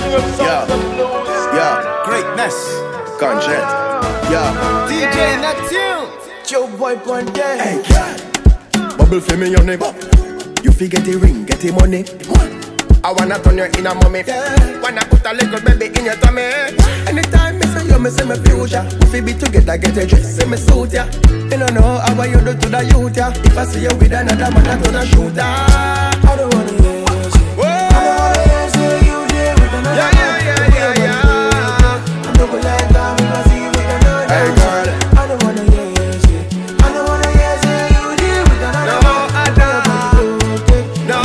Yeah, greatness, conscience. Yeah, DJ Neptune, Joe Boy Ponte. Hey, girl, bubble for me, your name. You fi get the ring, get the money. I wanna turn you in a mommy. Wanna put a little baby in your tummy. Anytime me say you, me say me future. We fi be together, get a dress, say me suit ya. You don't know how you do to the youth ya. If I see you with another man, I turn a shooter. I don't wanna hear you. I don't wanna hear say you there with another man. Yeah. I don't like that when I see you with another man. Hey girl, I don't wanna hear you say. I don't wanna hear say you there with another man. No, I don't. No.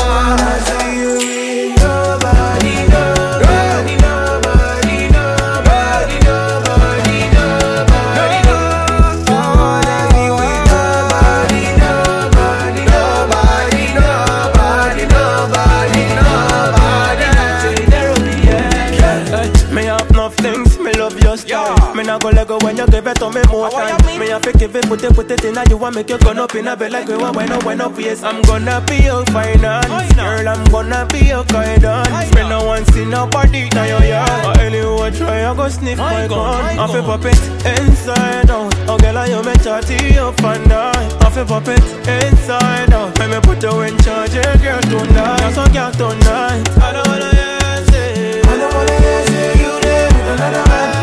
Me nah go let go when you give it to me more time. Me have to give it, put it in, and you want make you gun up in a bed like we want when up, yes. I'm gonna be your finance, girl. I'm gonna be your guidance. Me no want see nobody now your yard. Anyone try, I go sniff my gun. I feel pop it inside out. Oh girl, you me chatty up and down. I feel pop it inside out. Let me put you in charge, yeah, girl tonight. So girl tonight. I don't wanna hear say. I don't wanna hear say you there with another man.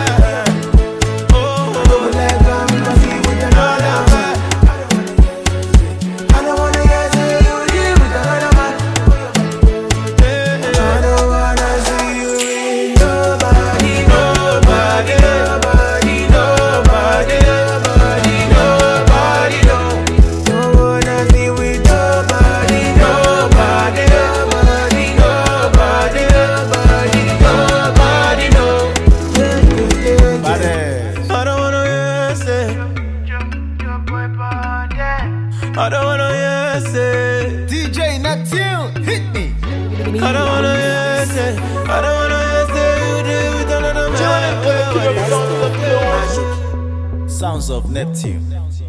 I don't wanna hear say DJ Neptune, hit me. I don't wanna hear say. I don't wanna hear say you do with another man. Sounds of Neptune.